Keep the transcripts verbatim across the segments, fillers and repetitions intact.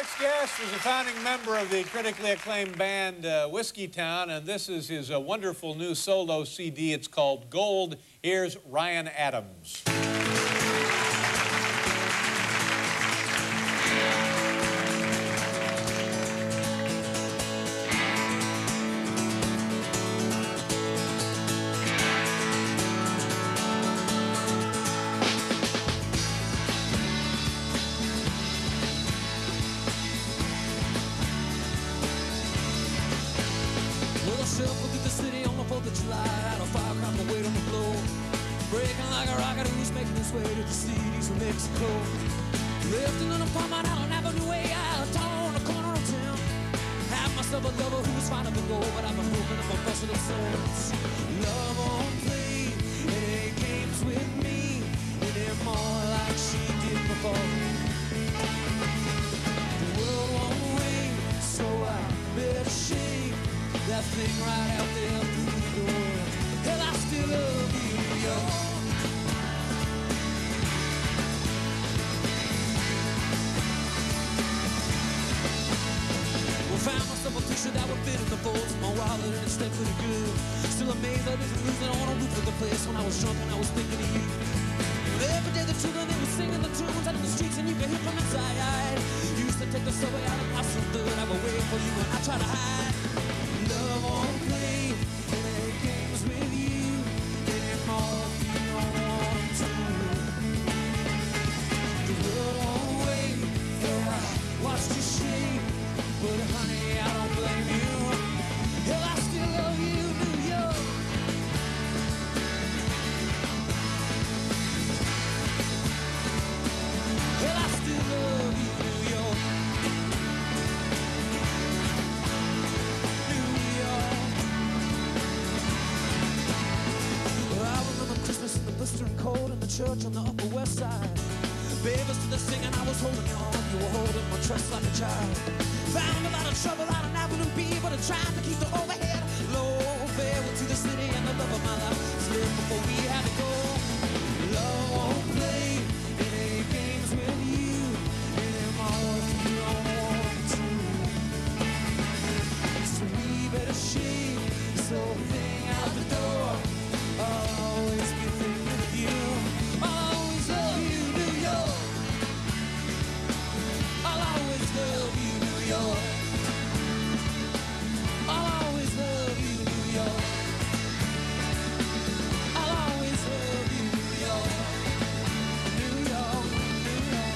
next guest is a founding member of the critically acclaimed band uh, Whiskeytown, and this is his uh, wonderful new solo C D. It's called Gold. Here's Ryan Adams. Shuffle through the city on the fourth of July. Had a firecracker weight on the floor, breaking like a rocket who's making his way to the cities of Mexico. Lifting an apartment out on Avenue A, I torn the corner of town. Had myself a lover who was fine up and go, but I've been broken up and busted up since. Love won't play any games with me anymore like she did before. The world won't wait, so I better shake that thing right out there through the door. Hell, I still love you, New York. Well, found myself a picture that would fit in the folds of my wallet, and it stayed pretty good. Still amazed I didn't lose it on a roof of the place when I was drunk and I was thinking of you. Well, every day the children, they were singing the tunes out in the streets, and you could hear from inside. Used to take the subway out of my third. I would wait for you and I try to hide. Love won't play any games with you anymore if you don't want to. The world won't wait, yeah, I watched you shake, but honey, I don't blame you. Hell, I still love you, New York. Hell, I still love you, New York. Blistering cold in the church on the Upper West Side. Babies to the singing, I was holding your arm, you were holding my trust like a child. Found a lot of trouble out on Avenue B, but I tried to keep the overhead low. Farewell to the city and the love of my life. Slip before we had to go. Love won't play any games with you anymore if you don't want to. So we better shake this whole thing out the door. I'll always be thinking of you. I'll always love you, New York. I'll always love you, New York. I'll always love you, New York. I'll always love you, New York. New York, New York.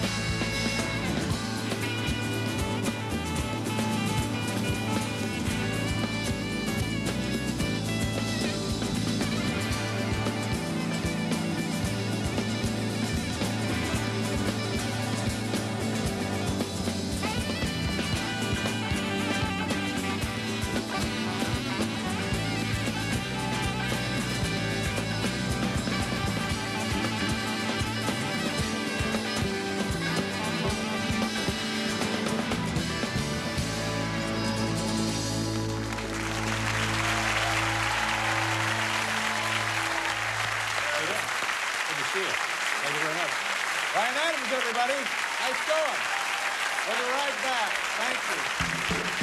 Thank you very much. Ryan Adams, everybody. Nice going. We'll be right back. Thank you.